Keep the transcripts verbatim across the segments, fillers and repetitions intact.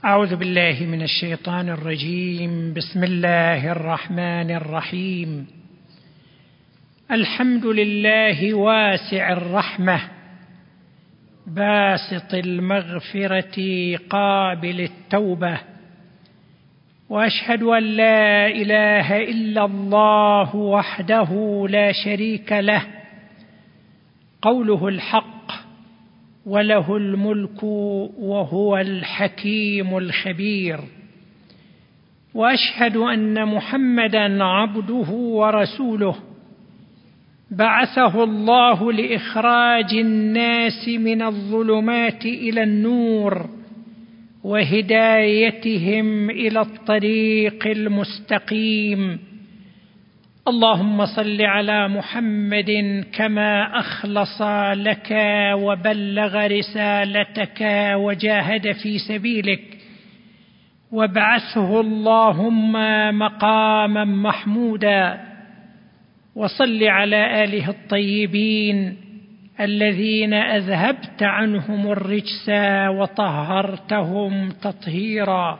أعوذ بالله من الشيطان الرجيم. بسم الله الرحمن الرحيم. الحمد لله واسع الرحمة باسط المغفرة قابل التوبة، وأشهد أن لا إله إلا الله وحده لا شريك له، قوله الحق وله الملك وهو الحكيم الخبير. وأشهد أن محمدًا عبده ورسوله بعثه الله لإخراج الناس من الظلمات إلى النور وهدايتهم إلى الطريق المستقيم. اللهم صل على محمد كما أخلص لك وبلغ رسالتك وجاهد في سبيلك، وابعثه اللهم مقاما محمودا. وصل على آله الطيبين الذين أذهبت عنهم الرجس وطهرتهم تطهيرا.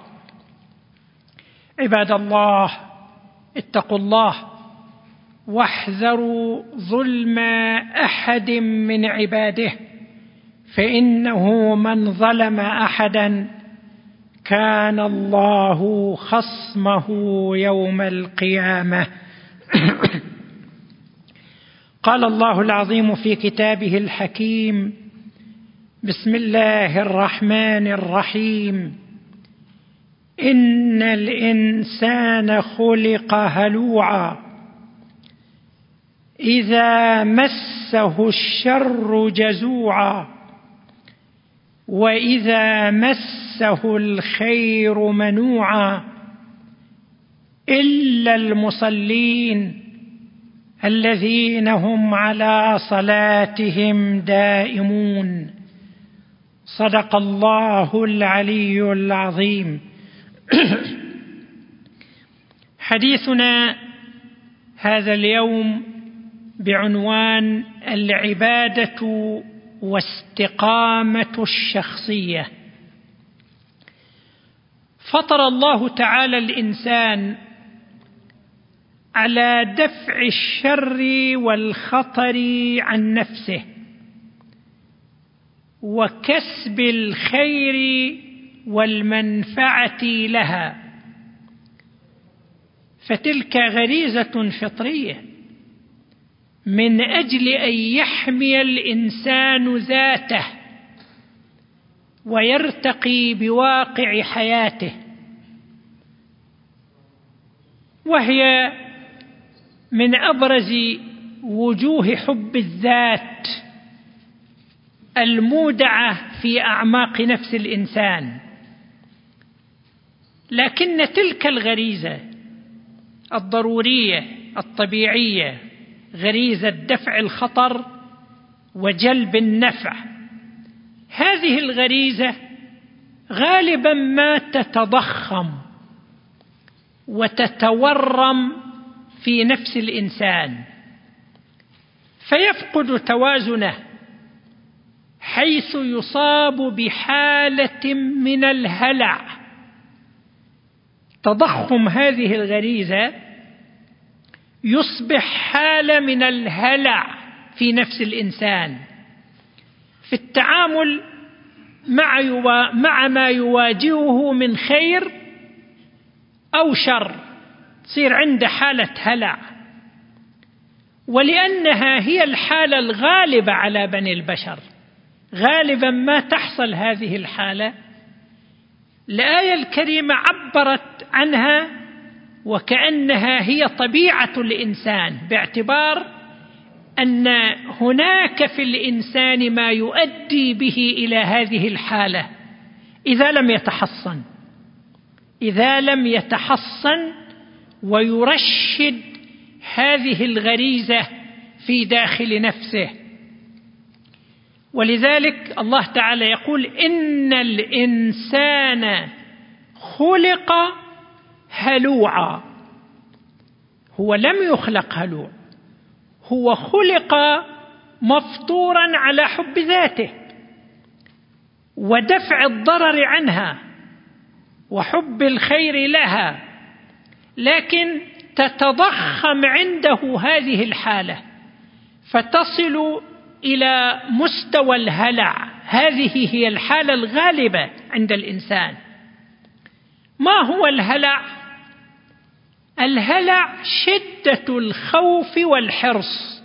عباد الله، اتقوا الله واحذروا ظلم أحد من عباده، فإنه من ظلم أحدا كان الله خصمه يوم القيامة. قال الله العظيم في كتابه الحكيم: بسم الله الرحمن الرحيم. إن الإنسان خلق هلوعا إذا مسه الشر جزوعا وإذا مسه الخير منوعا إلا المصلين الذين هم على صلاتهم دائمون. صدق الله العلي العظيم. حديثنا هذا اليوم بعنوان العبادة واستقامة الشخصية. فطر الله تعالى الإنسان على دفع الشر والخطر عن نفسه وكسب الخير والمنفعة لها، فتلك غريزة فطرية من أجل أن يحمي الإنسان ذاته ويرتقي بواقع حياته، وهي من أبرز وجوه حب الذات المودعة في أعماق نفس الإنسان. لكن تلك الغريزة الضرورية الطبيعية، غريزة دفع الخطر وجلب النفع، هذه الغريزة غالبا ما تتضخم وتتورم في نفس الإنسان، فيفقد توازنه، حيث يصاب بحالة من الهلع. تضخم هذه الغريزة يصبح حالة من الهلع في نفس الإنسان في التعامل مع, يوا... مع ما يواجهه من خير أو شر، تصير عنده حالة هلع. ولأنها هي الحالة الغالبة على بني البشر، غالبا ما تحصل هذه الحالة، الآية الكريمة عبرت عنها وكأنها هي طبيعة الإنسان، باعتبار أن هناك في الإنسان ما يؤدي به إلى هذه الحالة إذا لم يتحصن إذا لم يتحصن ويرشد هذه الغريزة في داخل نفسه. ولذلك الله تعالى يقول: إن الإنسان خلق هلوعا. هو لم يخلق هلوع، هو خلق مفطورا على حب ذاته ودفع الضرر عنها وحب الخير لها، لكن تتضخم عنده هذه الحالة فتصل إلى مستوى الهلع. هذه هي الحالة الغالبة عند الإنسان. ما هو الهلع؟ الهلع شدة الخوف والحرص.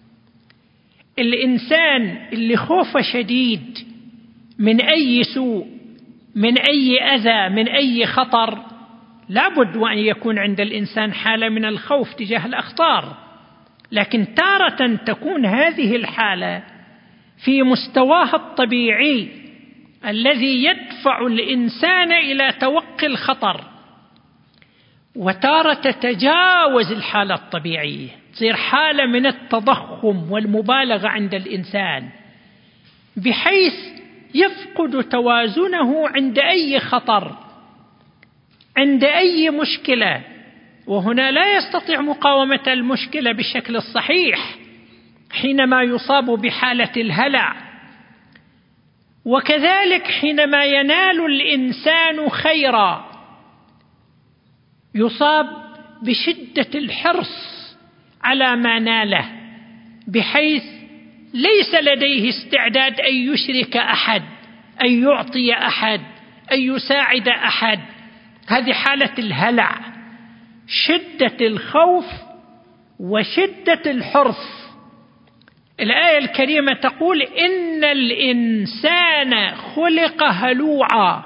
الإنسان اللي خوفه شديد من أي سوء، من أي أذى، من أي خطر، لابد وأن يكون عند الإنسان حالة من الخوف تجاه الأخطار، لكن تارة تكون هذه الحالة في مستواها الطبيعي الذي يدفع الإنسان إلى توقي الخطر، وتارة تتجاوز الحالة الطبيعية، تصير حالة من التضخم والمبالغة عند الإنسان بحيث يفقد توازنه عند أي خطر، عند أي مشكلة، وهنا لا يستطيع مقاومة المشكلة بالشكل الصحيح حينما يصاب بحالة الهلع. وكذلك حينما ينال الإنسان خيرا يصاب بشدة الحرص على ما ناله، بحيث ليس لديه استعداد أن يشرك أحد، أن يعطي أحد، أن يساعد أحد. هذه حالة الهلع، شدة الخوف وشدة الحرص. الآية الكريمة تقول إن الإنسان خلق هلوعا.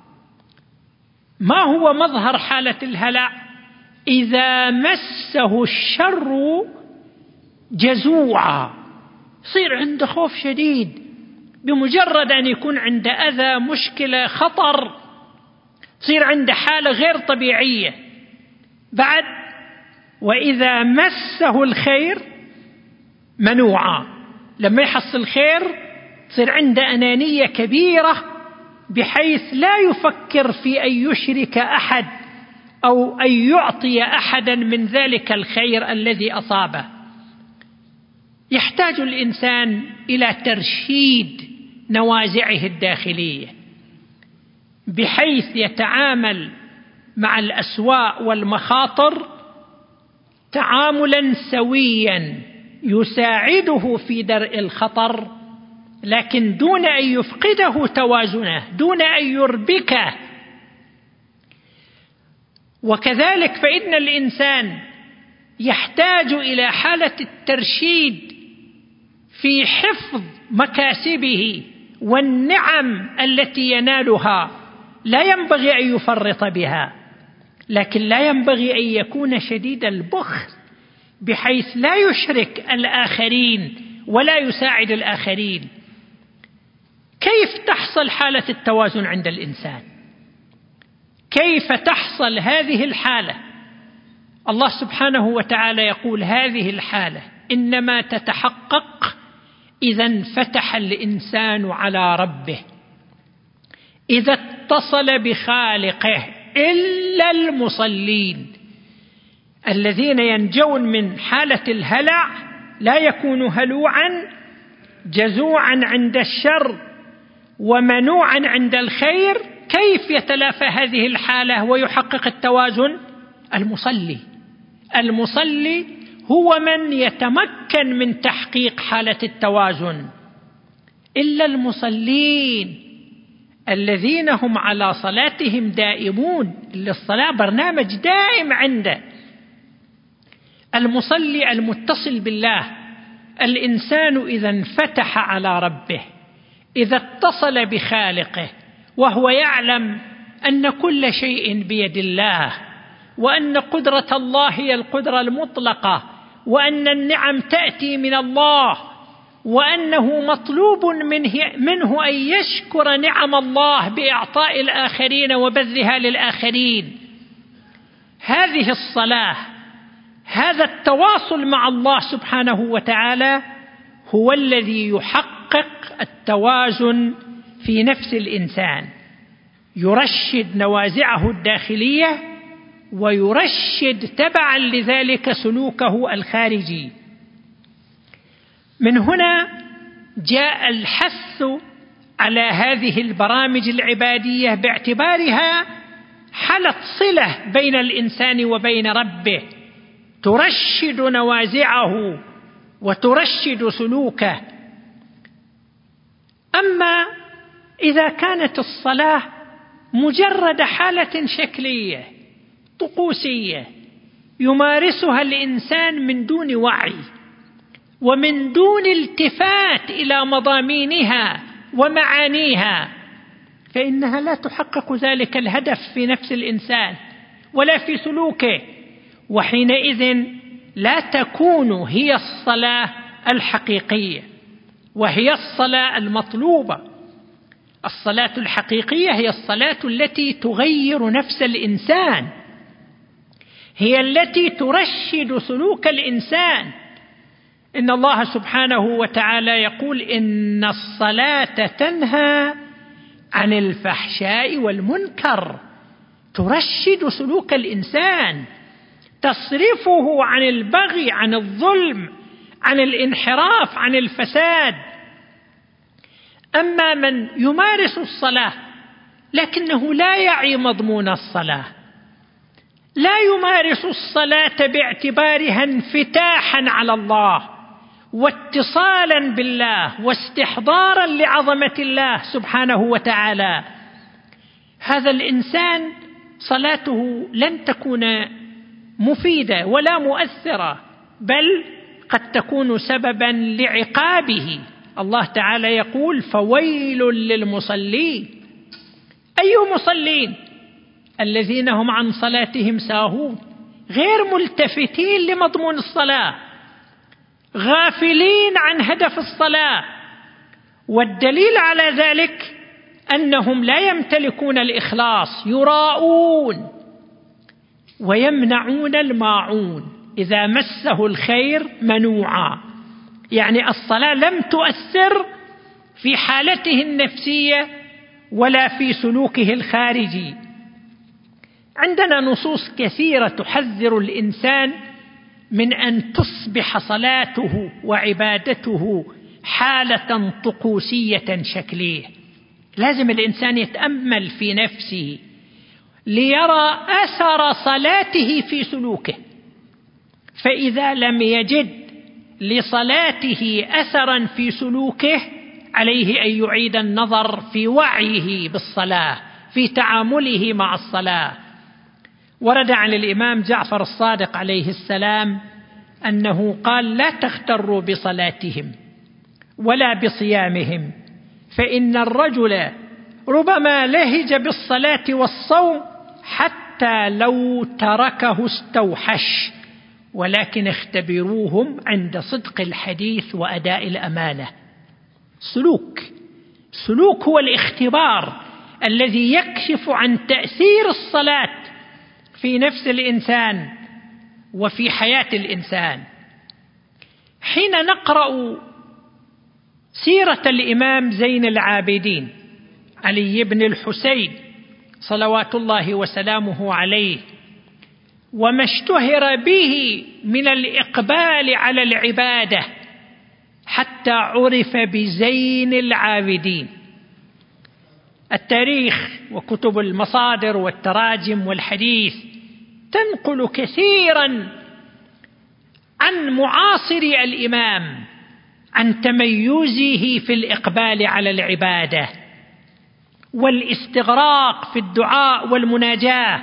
ما هو مظهر حالة الهلع؟ إذا مسه الشر جزوعا، يصير عنده خوف شديد بمجرد أن يكون عنده أذى، مشكلة، خطر، تصير عنده حالة غير طبيعية. بعد وإذا مسه الخير منوعا، لما يحصل خير تصير عنده أنانية كبيرة بحيث لا يفكر في أن يشرك أحد أو أن يعطي أحدا من ذلك الخير الذي أصابه. يحتاج الإنسان إلى ترشيد نوازعه الداخلية بحيث يتعامل مع الأسواء والمخاطر تعاملا سويا يساعده في درء الخطر، لكن دون أن يفقده توازنه، دون أن يربكه. وكذلك فإن الإنسان يحتاج إلى حالة الترشيد في حفظ مكاسبه والنعم التي ينالها، لا ينبغي أن يفرط بها، لكن لا ينبغي أن يكون شديد البخل بحيث لا يشرك الآخرين ولا يساعد الآخرين. كيف تحصل حالة التوازن عند الإنسان؟ كيف تحصل هذه الحالة؟ الله سبحانه وتعالى يقول هذه الحالة إنما تتحقق إذا انفتح الإنسان على ربه، إذا اتصل بخالقه. إلا المصلين الذين ينجون من حالة الهلع لا يكون هلوعا جزوعا عند الشر ومنوعا عند الخير. كيف يتلافى هذه الحالة ويحقق التوازن؟ المصلي. المصلي هو من يتمكن من تحقيق حالة التوازن. إلا المصلين الذين هم على صلاتهم دائمون، اللي الصلاة برنامج دائم عنده. المصلي المتصل بالله. الإنسان إذا انفتح على ربه، إذا اتصل بخالقه، وهو يعلم أن كل شيء بيد الله، وأن قدرة الله هي القدرة المطلقة، وأن النعم تأتي من الله، وأنه مطلوب منه, منه أن يشكر نعم الله بإعطاء الآخرين وبذلها للآخرين. هذه الصلاة، هذا التواصل مع الله سبحانه وتعالى هو الذي يحقق التوازن في نفس الإنسان، يرشد نوازعه الداخلية ويرشد تبعا لذلك سلوكه الخارجي. من هنا جاء الحث على هذه البرامج العبادية باعتبارها حالة صلة بين الإنسان وبين ربه، ترشد نوازعه وترشد سلوكه. أما إذا كانت الصلاة مجرد حالة شكلية طقوسية يمارسها الإنسان من دون وعي ومن دون التفات إلى مضامينها ومعانيها، فإنها لا تحقق ذلك الهدف في نفس الإنسان ولا في سلوكه، وحينئذ لا تكون هي الصلاة الحقيقية وهي الصلاة المطلوبة. الصلاة الحقيقية هي الصلاة التي تغير نفس الإنسان، هي التي ترشد سلوك الإنسان. إن الله سبحانه وتعالى يقول: إن الصلاة تنهى عن الفحشاء والمنكر، ترشد سلوك الإنسان، تصرفه عن البغي، عن الظلم، عن الانحراف، عن الفساد. أما من يمارس الصلاة لكنه لا يعي مضمون الصلاة، لا يمارس الصلاة باعتبارها انفتاحا على الله واتصالا بالله واستحضارا لعظمة الله سبحانه وتعالى، هذا الإنسان صلاته لن تكون مفيدة ولا مؤثرة، بل قد تكون سببا لعقابه. الله تعالى يقول: فويل للمصلين. أي مصلين؟ الذين هم عن صلاتهم ساهون، غير ملتفتين لمضمون الصلاة، غافلين عن هدف الصلاة. والدليل على ذلك أنهم لا يمتلكون الإخلاص، يراءون ويمنعون الماعون، إذا مسه الخير منوعا، يعني الصلاة لم تؤثر في حالته النفسية ولا في سلوكه الخارجي. عندنا نصوص كثيرة تحذر الإنسان من أن تصبح صلاته وعبادته حالة طقوسية شكلية. لازم الإنسان يتأمل في نفسه ليرى أثر صلاته في سلوكه، فإذا لم يجد لصلاته أثرا في سلوكه عليه أن يعيد النظر في وعيه بالصلاة، في تعامله مع الصلاة. ورد عن الإمام جعفر الصادق عليه السلام أنه قال: لا تغتروا بصلاتهم ولا بصيامهم، فإن الرجل ربما لهج بالصلاة والصوم حتى لو تركه استوحش، ولكن اختبروهم عند صدق الحديث وأداء الأمانة. سلوك سلوك هو الاختبار الذي يكشف عن تأثير الصلاة في نفس الإنسان وفي حياة الإنسان. حين نقرأ سيرة الإمام زين العابدين علي بن الحسين صلوات الله وسلامه عليه، وما اشتهر به من الإقبال على العبادة حتى عرف بزين العابدين، التاريخ وكتب المصادر والتراجم والحديث تنقل كثيرا عن معاصري الإمام عن تميزه في الإقبال على العبادة والاستغراق في الدعاء والمناجاة.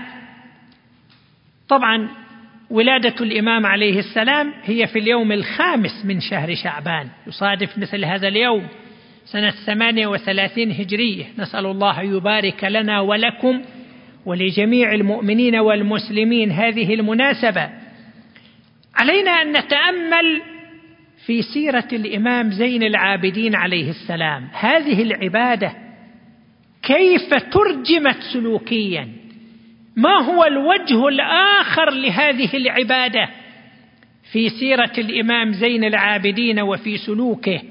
طبعا ولادة الإمام عليه السلام هي في اليوم الخامس من شهر شعبان، يصادف مثل هذا اليوم سنة ثمانية وثلاثين هجرية. نسأل الله يبارك لنا ولكم ولجميع المؤمنين والمسلمين هذه المناسبة. علينا أن نتأمل في سيرة الإمام زين العابدين عليه السلام، هذه العبادة كيف ترجمت سلوكيا، ما هو الوجه الآخر لهذه العبادة في سيرة الإمام زين العابدين وفي سلوكه.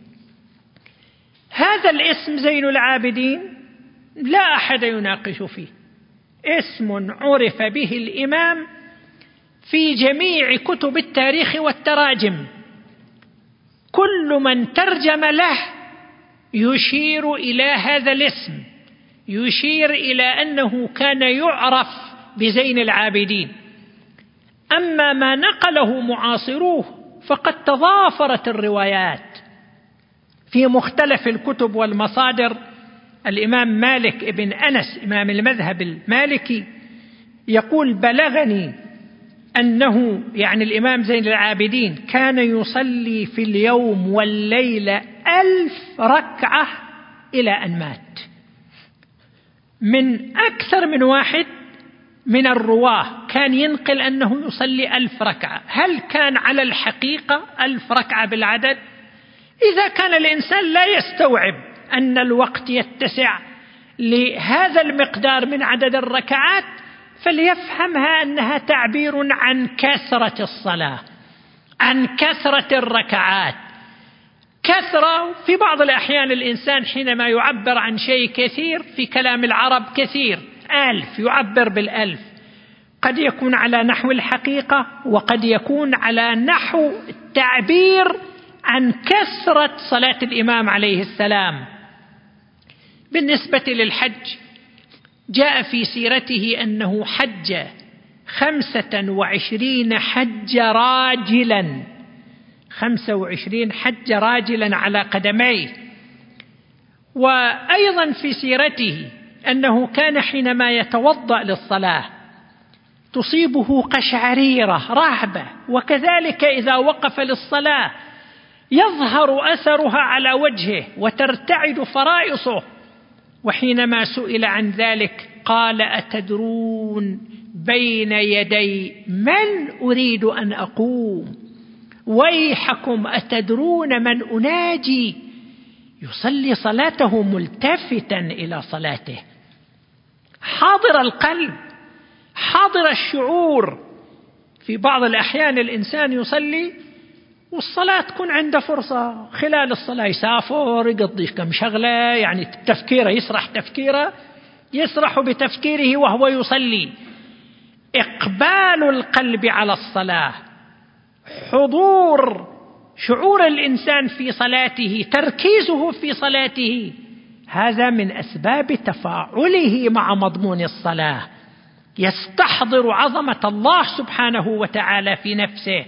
هذا الاسم زين العابدين لا أحد يناقش فيه، اسم عرف به الإمام في جميع كتب التاريخ والتراجم، كل من ترجم له يشير إلى هذا الاسم، يشير إلى أنه كان يعرف بزين العابدين. أما ما نقله معاصروه فقد تضافرت الروايات في مختلف الكتب والمصادر. الإمام مالك ابن أنس إمام المذهب المالكي يقول: بلغني أنه يعني الإمام زين العابدين كان يصلي في اليوم والليلة ألف ركعة إلى أن مات. من أكثر من واحد من الرواه كان ينقل أنه يصلي ألف ركعة. هل كان على الحقيقة ألف ركعة بالعدد؟ إذا كان الإنسان لا يستوعب أن الوقت يتسع لهذا المقدار من عدد الركعات فليفهمها أنها تعبير عن كثرة الصلاة، عن كثرة الركعات. كثرة في بعض الأحيان الإنسان حينما يعبر عن شيء كثير في كلام العرب كثير، ألف يعبر بالألف، قد يكون على نحو الحقيقة وقد يكون على نحو التعبير عن كثرة صلاة الإمام عليه السلام. بالنسبة للحج جاء في سيرته أنه حج خمسة وعشرين حج راجلا، خمسة وعشرين حج راجلا على قدميه. وأيضا في سيرته أنه كان حينما يتوضأ للصلاة تصيبه قشعريرة رهبة، وكذلك إذا وقف للصلاة يظهر أثرها على وجهه وترتعد فرائصه. وحينما سئل عن ذلك قال: أتدرون بين يدي من أريد أن أقوم؟ ويحكم أتدرون من أناجي؟ يصلي صلاته ملتفتا إلى صلاته، حاضر القلب، حاضر الشعور. في بعض الأحيان الإنسان يصلي والصلاة تكون عنده فرصة خلال الصلاة يسافر يقضي كم شغلة، يعني تفكيره يسرح تفكيره يسرح بتفكيره وهو يصلي. إقبال القلب على الصلاة، حضور شعور الإنسان في صلاته، تركيزه في صلاته، هذا من أسباب تفاعله مع مضمون الصلاة. يستحضر عظمة الله سبحانه وتعالى في نفسه.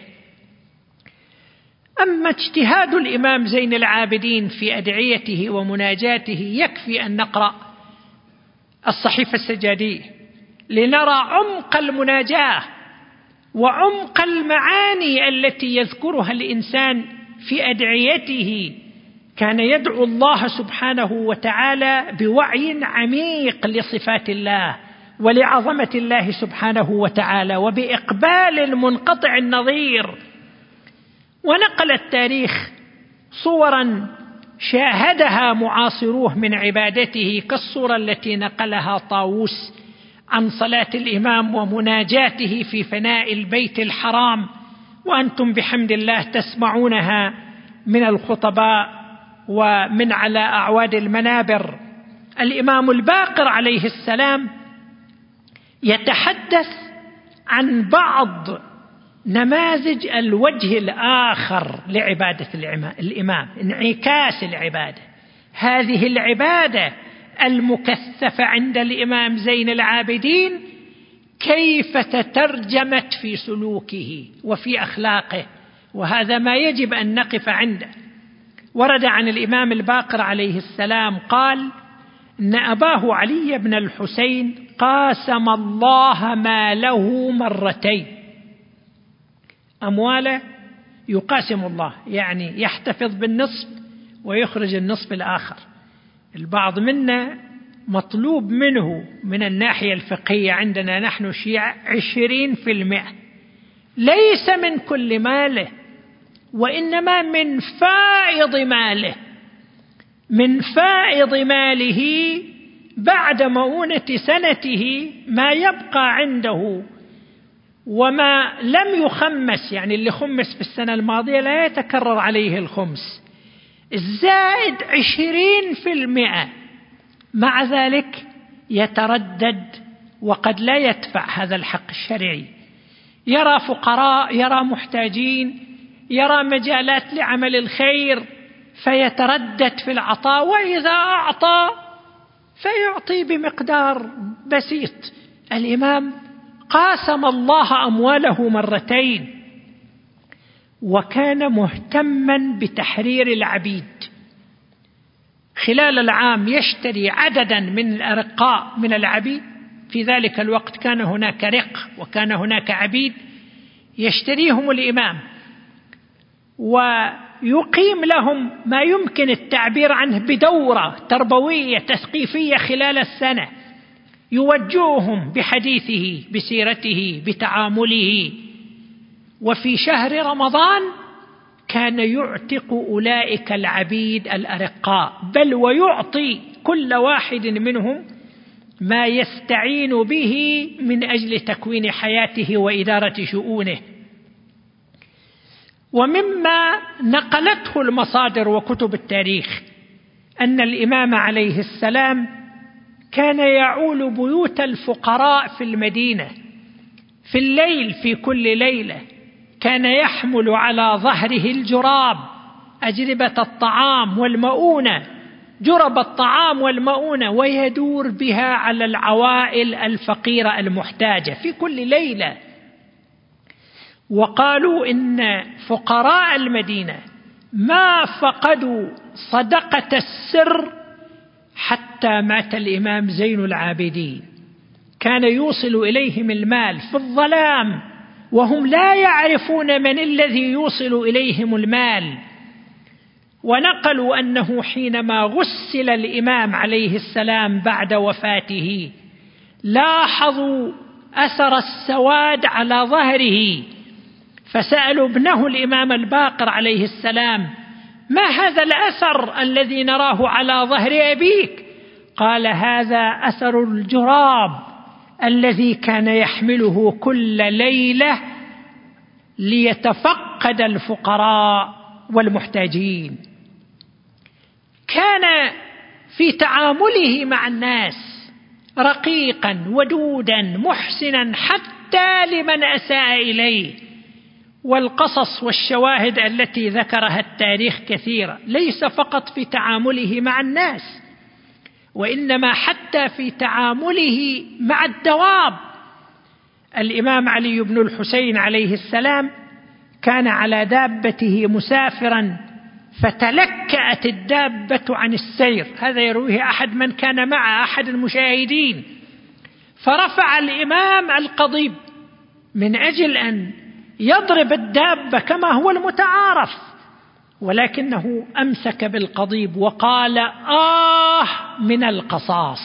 أما اجتهاد الإمام زين العابدين في أدعيته ومناجاته يكفي أن نقرأ الصحيفة السجادية لنرى عمق المناجاة وعمق المعاني التي يذكرها الإنسان في أدعيته. كان يدعو الله سبحانه وتعالى بوعي عميق لصفات الله ولعظمة الله سبحانه وتعالى وبإقبال المنقطع النظير. ونقل التاريخ صورا شاهدها معاصروه من عبادته كالصورة التي نقلها طاووس عن صلاة الإمام ومناجاته في فناء البيت الحرام، وأنتم بحمد الله تسمعونها من الخطباء ومن على أعواد المنابر. الإمام الباقر عليه السلام يتحدث عن بعض نماذج الوجه الآخر لعبادة الإمام، انعكاس العبادة. هذه العبادة المكثفة عند الإمام زين العابدين كيف تترجمت في سلوكه وفي أخلاقه، وهذا ما يجب أن نقف عنده. ورد عن الإمام الباقر عليه السلام قال إن أباه علي بن الحسين قاسم الله ماله مرتين. أمواله يقاسم الله، يعني يحتفظ بالنصف ويخرج النصف الآخر. البعض منا مطلوب منه من الناحية الفقهية عندنا نحن شيعة عشرين في المئة، ليس من كل ماله وإنما من فائض ماله، من فائض ماله بعد مؤونة سنته ما يبقى عنده وما لم يخمس، يعني اللي خمس في السنة الماضية لا يتكرر عليه الخمس، الزائد عشرين في المئة. مع ذلك يتردد وقد لا يدفع هذا الحق الشرعي، يرى فقراء، يرى محتاجين، يرى مجالات لعمل الخير فيتردد في العطاء، وإذا أعطى فيعطي بمقدار بسيط. الإمام قاسم الله أمواله مرتين، وكان مهتما بتحرير العبيد. خلال العام يشتري عددا من الأرقاء من العبيد. في ذلك الوقت كان هناك رق وكان هناك عبيد، يشتريهم الإمام ويقيم لهم ما يمكن التعبير عنه بدورة تربوية تثقيفية خلال السنة، يوجههم بحديثه بسيرته بتعامله. وفي شهر رمضان كان يعتق أولئك العبيد الأرقاء، بل ويعطي كل واحد منهم ما يستعين به من أجل تكوين حياته وإدارة شؤونه. ومما نقلته المصادر وكتب التاريخ أن الإمام عليه السلام كان يعول بيوت الفقراء في المدينة في الليل، في كل ليلة كان يحمل على ظهره الجراب، أجربة الطعام والمؤونة، جرب الطعام والمؤونة، ويدور بها على العوائل الفقيرة المحتاجة في كل ليلة. وقالوا إن فقراء المدينة ما فقدوا صدقة السر حتى مات الإمام زين العابدين، كان يوصل إليهم المال في الظلام وهم لا يعرفون من الذي يوصل إليهم المال. ونقلوا أنه حينما غسل الإمام عليه السلام بعد وفاته لاحظوا أثر السواد على ظهره، فسألوا ابنه الإمام الباقر عليه السلام: ما هذا الأثر الذي نراه على ظهر أبيك؟ قال: هذا أثر الجراب الذي كان يحمله كل ليلة ليتفقد الفقراء والمحتاجين. كان في تعامله مع الناس رقيقا ودودا محسنا حتى لمن أساء إليه. والقصص والشواهد التي ذكرها التاريخ كثيرة، ليس فقط في تعامله مع الناس، وإنما حتى في تعامله مع الدواب. الإمام علي بن الحسين عليه السلام كان على دابته مسافرا فتلكأت الدابة عن السير، هذا يرويه أحد من كان مع أحد المشاهدين، فرفع الإمام القضيب من أجل أن يضرب الدابة كما هو المتعارف، ولكنه أمسك بالقضيب وقال: آه من القصاص،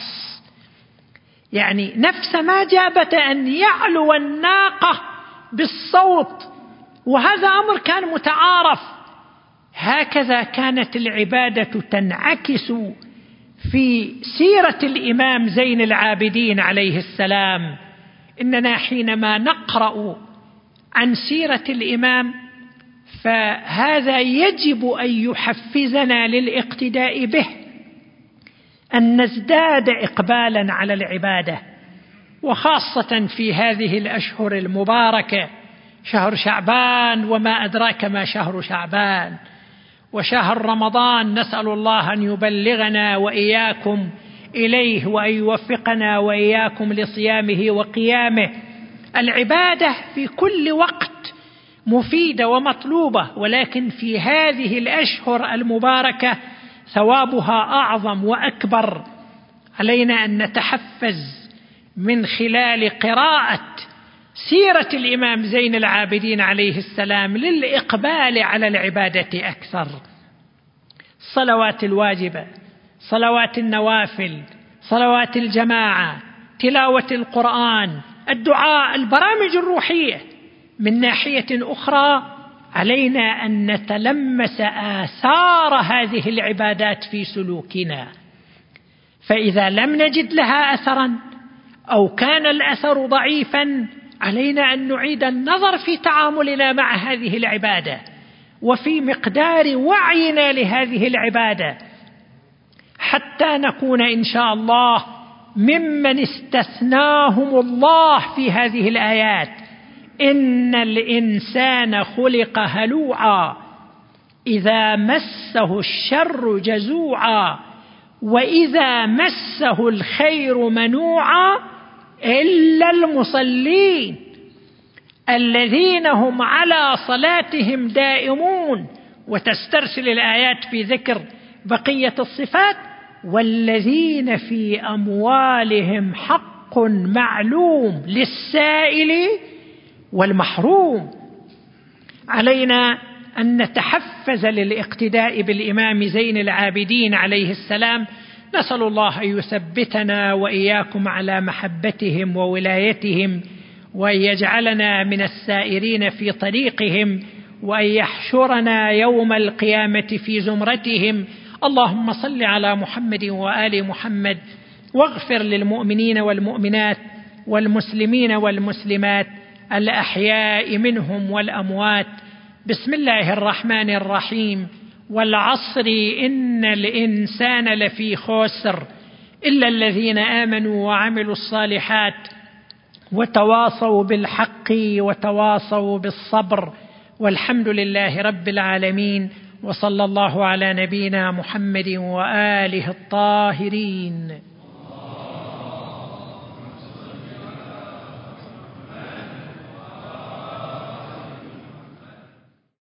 يعني نفس ما جابت أن يعلو الناقة بالصوت، وهذا أمر كان متعارف. هكذا كانت العبادة تنعكس في سيرة الإمام زين العابدين عليه السلام. إننا حينما نقرأ عن سيرة الإمام فهذا يجب أن يحفزنا للاقتداء به، أن نزداد إقبالا على العبادة، وخاصة في هذه الأشهر المباركة، شهر شعبان وما أدراك ما شهر شعبان، وشهر رمضان، نسأل الله أن يبلغنا وإياكم إليه وأن يوفقنا وإياكم لصيامه وقيامه. العبادة في كل وقت مفيدة ومطلوبة، ولكن في هذه الأشهر المباركة ثوابها أعظم وأكبر. علينا أن نتحفز من خلال قراءة سيرة الإمام زين العابدين عليه السلام للإقبال على العبادة أكثر. الصلوات الواجبة، صلوات النوافل، صلوات الجماعة، تلاوة القرآن، الدعاء، البرامج الروحية. من ناحية أخرى علينا أن نتلمس آثار هذه العبادات في سلوكنا، فإذا لم نجد لها أثرا أو كان الأثر ضعيفا علينا أن نعيد النظر في تعاملنا مع هذه العبادة وفي مقدار وعينا لهذه العبادة، حتى نكون إن شاء الله ممن استثناهم الله في هذه الآيات: إن الإنسان خلق هلوعا إذا مسه الشر جزوعا وإذا مسه الخير منوعا إلا المصلين الذين هم على صلاتهم دائمون. وتسترسل الآيات في ذكر بقية الصفات: والذين في أموالهم حق معلوم للسائل والمحروم. علينا أن نتحفز للاقتداء بالإمام زين العابدين عليه السلام. نسأل الله أن يثبتنا وإياكم على محبتهم وولايتهم، وأن يجعلنا من السائرين في طريقهم، وأن يحشرنا يوم القيامة في زمرتهم. اللهم صل على محمد وآل محمد، واغفر للمؤمنين والمؤمنات والمسلمين والمسلمات الأحياء منهم والأموات. بسم الله الرحمن الرحيم. والعصر إن الإنسان لفي خسر إلا الذين آمنوا وعملوا الصالحات وتواصوا بالحق وتواصوا بالصبر. والحمد لله رب العالمين، وصلى الله على نبينا محمد وآله الطاهرين.